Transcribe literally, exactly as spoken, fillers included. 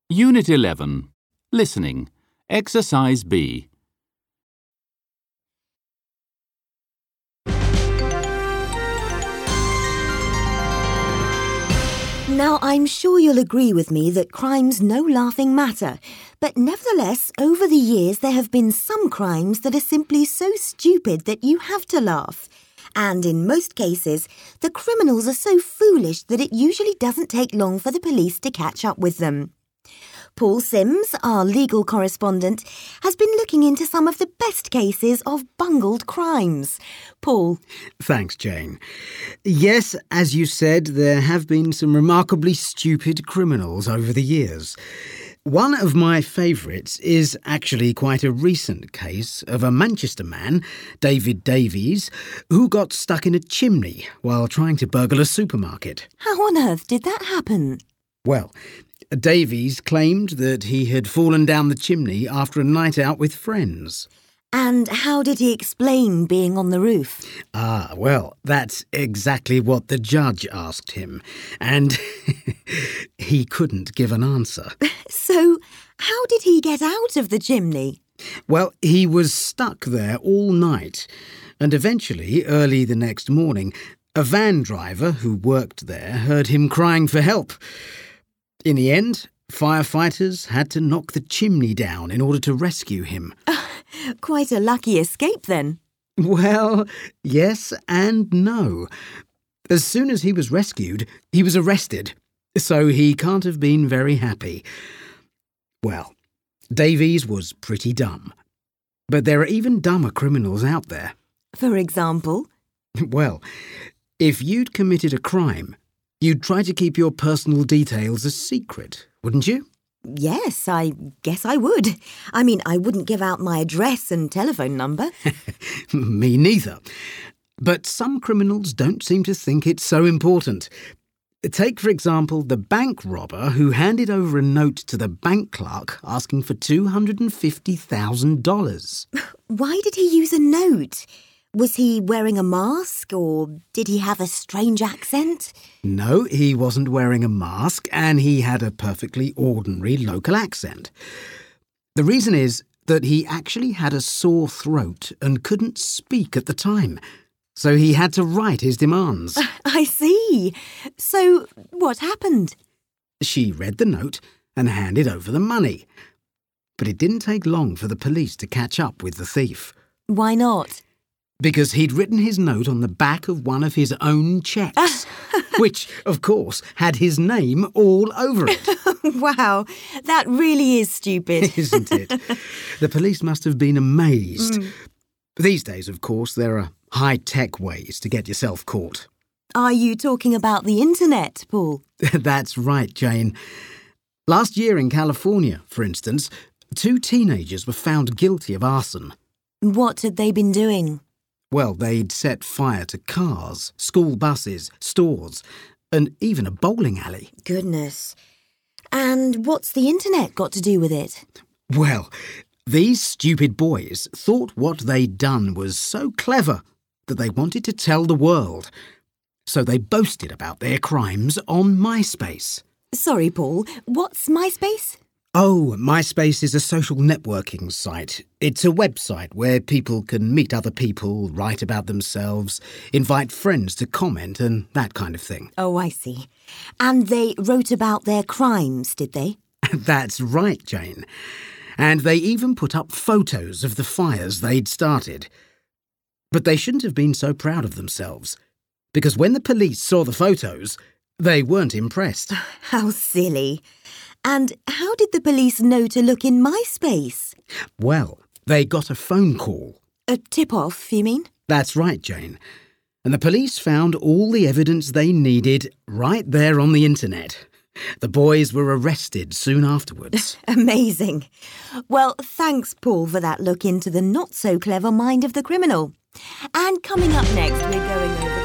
Unit eleven. Listening. Exercise B. Now, I'm sure you'll agree with me that crime's no laughing matter, but nevertheless, over the years there have been some crimes that are simply so stupid that you have to laugh. And in most cases, the criminals are so foolish that it usually doesn't take long for the police to catch up with them. Paul Sims, our legal correspondent, has been looking into some of the best cases of bungled crimes. Paul. Thanks, Jane. Yes, as you said, there have been some remarkably stupid criminals over the years. One of my favourites is actually quite a recent case of a Manchester man, David Davies, who got stuck in a chimney while trying to burgle a supermarket. How on earth did that happen? Well, Davies claimed that he had fallen down the chimney after a night out with friends. And how did he explain being on the roof? Ah, well, that's exactly what the judge asked him, and he couldn't give an answer. So, how did he get out of the chimney? Well, he was stuck there all night, and eventually, early the next morning, a van driver who worked there heard him crying for help. In the end, firefighters had to knock the chimney down in order to rescue him. Uh, quite a lucky escape, then. Well, yes and no. As soon as he was rescued, he was arrested, so he can't have been very happy. Well, Davies was pretty dumb. But there are even dumber criminals out there. For example? Well, if you'd committed a crime, you'd try to keep your personal details a secret, wouldn't you? Yes, I guess I would. I mean, I wouldn't give out my address and telephone number. Me neither. But some criminals don't seem to think it's so important. Take, for example, the bank robber who handed over a note to the bank clerk asking for two hundred fifty thousand dollars. Why did he use a note? Was he wearing a mask, or did he have a strange accent? No, he wasn't wearing a mask, and he had a perfectly ordinary local accent. The reason is that he actually had a sore throat and couldn't speak at the time, so he had to write his demands. I see. So, what happened? She read the note and handed over the money. But it didn't take long for the police to catch up with the thief. Why not? Because he'd written his note on the back of one of his own cheques, which, of course, had his name all over it. Wow, that really is stupid. Isn't it? The police must have been amazed. Mm. These days, of course, there are high-tech ways to get yourself caught. Are you talking about the internet, Paul? That's right, Jane. Last year in California, for instance, two teenagers were found guilty of arson. What had they been doing? Well, they'd set fire to cars, school buses, stores, and even a bowling alley. Goodness. And what's the internet got to do with it? Well, these stupid boys thought what they'd done was so clever that they wanted to tell the world. So they boasted about their crimes on MySpace. Sorry, Paul, what's MySpace? Oh, MySpace is a social networking site. It's a website where people can meet other people, write about themselves, invite friends to comment and that kind of thing. Oh, I see. And they wrote about their crimes, did they? That's right, Jane. And they even put up photos of the fires they'd started. But they shouldn't have been so proud of themselves, because when the police saw the photos, they weren't impressed. How silly. And how did the police know to look in MySpace? Well, they got a phone call. A tip-off, you mean? That's right, Jane. And the police found all the evidence they needed right there on the internet. The boys were arrested soon afterwards. Amazing. Well, thanks, Paul, for that look into the not-so-clever mind of the criminal. And coming up next, we're going over